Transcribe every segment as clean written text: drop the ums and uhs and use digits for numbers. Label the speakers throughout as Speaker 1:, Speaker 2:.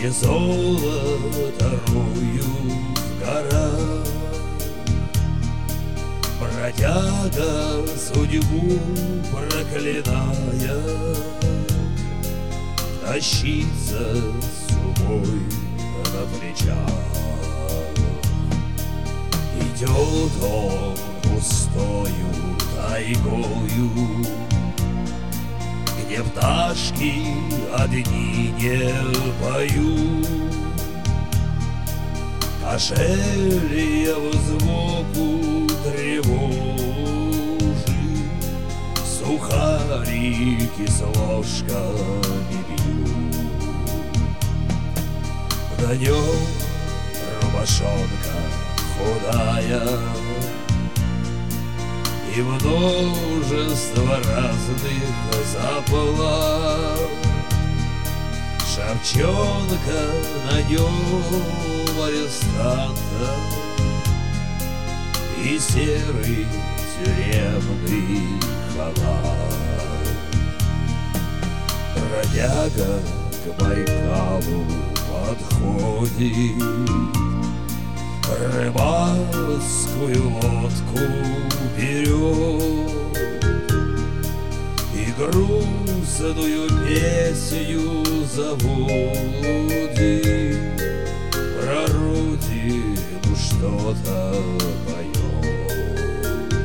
Speaker 1: И золото роют в горах. Бродяга, судьбу проклиная, тащится с умой на плечах. Идет он густою тайгою, где пташки одни не поют. Кошелья в звуку тревожит, сухарики с ложками бьют. На нем рубашонка худая и множество разных заплат. Шапчонка на нем арестанта и серый тюремный халат. Бродяга к Байкалу подходит, рыбацкую лодку берет и грустную песню заводит. Про родину что-то поет.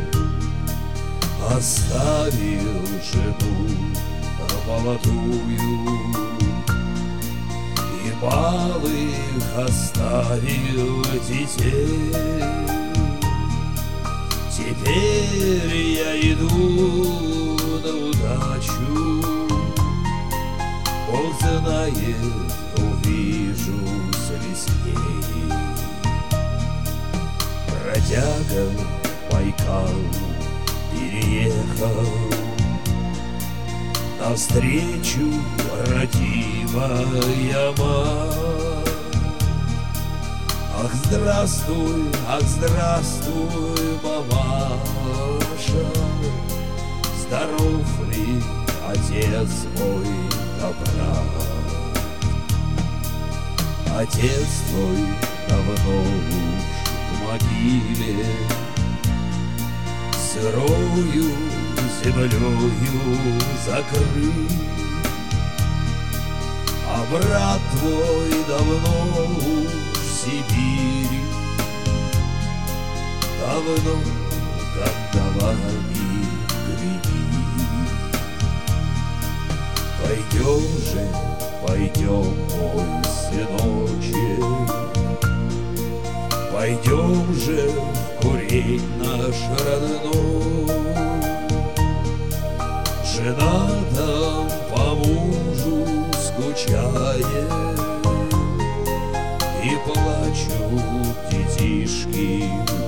Speaker 1: Оставил жену молодую и малых оставил детей. Теперь я иду на удачу, Бог знает, увижусь ли с ней. Бродяга Байкал переехал, навстречу родимая мать. Ах, здравствуй, мамаша, здоров ли отец мой да брат? Отец твой давно уж в могиле, сырою землею закрыт, а брат твой давно уж в Сибири, давно кандалами гребит. Пойдем, мой сыночек, пойдем же в курень наш родной. Жена там по мужу скучает, и плачут детишки